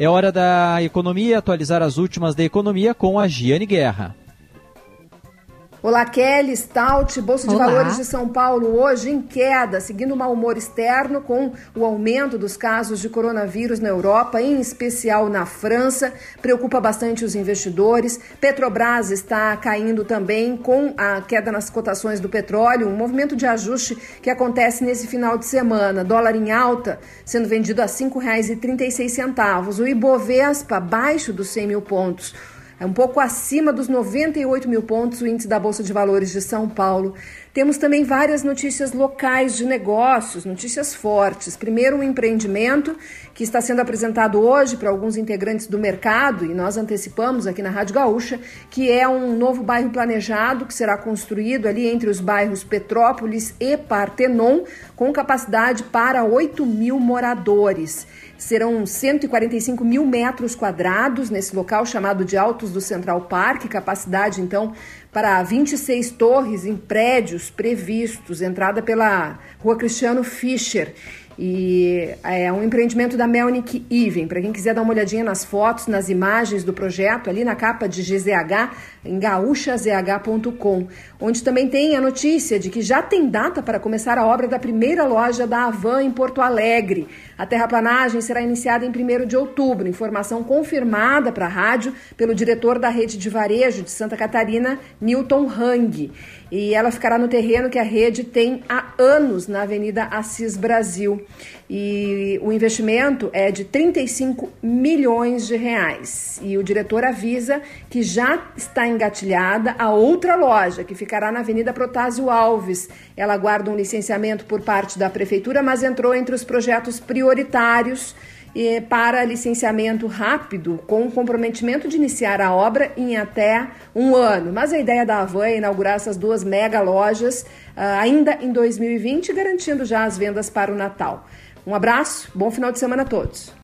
É hora da economia, atualizar as últimas da economia com a Giane Guerra. Olá, Kelly, Stout, Bolsa de Valores de São Paulo hoje em queda, seguindo o mau humor externo com o aumento dos casos de coronavírus na Europa, em especial na França, preocupa bastante os investidores. Petrobras está caindo também com a queda nas cotações do petróleo, um movimento de ajuste que acontece nesse final de semana. Dólar em alta, sendo vendido a R$ 5,36. O Ibovespa abaixo dos 100 mil pontos. É um pouco acima dos 98 mil pontos o índice da Bolsa de Valores de São Paulo. Temos também várias notícias locais de negócios, notícias fortes. Primeiro, um empreendimento que está sendo apresentado hoje para alguns integrantes do mercado, e nós antecipamos aqui na Rádio Gaúcha, que é um novo bairro planejado que será construído ali entre os bairros Petrópolis e Partenon, com capacidade para 8 mil moradores. Serão 145 mil metros quadrados nesse local chamado de Altos do Central Park, capacidade então para 26 torres em prédios previstos, entrada pela Rua Cristiano Fischer. E é um empreendimento da Melnick Even. Para quem quiser dar uma olhadinha nas fotos, nas imagens do projeto, ali na capa de GZH, em gaúchazh.com, onde também tem a notícia de que já tem data para começar a obra da primeira loja da Havan em Porto Alegre. A terraplanagem será iniciada em 1º de outubro, informação confirmada para a rádio pelo diretor da rede de varejo de Santa Catarina, Newton Hang. E ela ficará no terreno que a rede tem há anos na Avenida Assis Brasil. E o investimento é de 35 milhões de reais. E o diretor avisa que já está engatilhada a outra loja, que ficará na Avenida Protásio Alves. Ela aguarda um licenciamento por parte da Prefeitura, mas entrou entre os projetos prioritários para licenciamento rápido, com o comprometimento de iniciar a obra em até um ano. Mas a ideia da Havan é inaugurar essas duas mega lojas ainda em 2020, garantindo já as vendas para o Natal. Um abraço, bom final de semana a todos.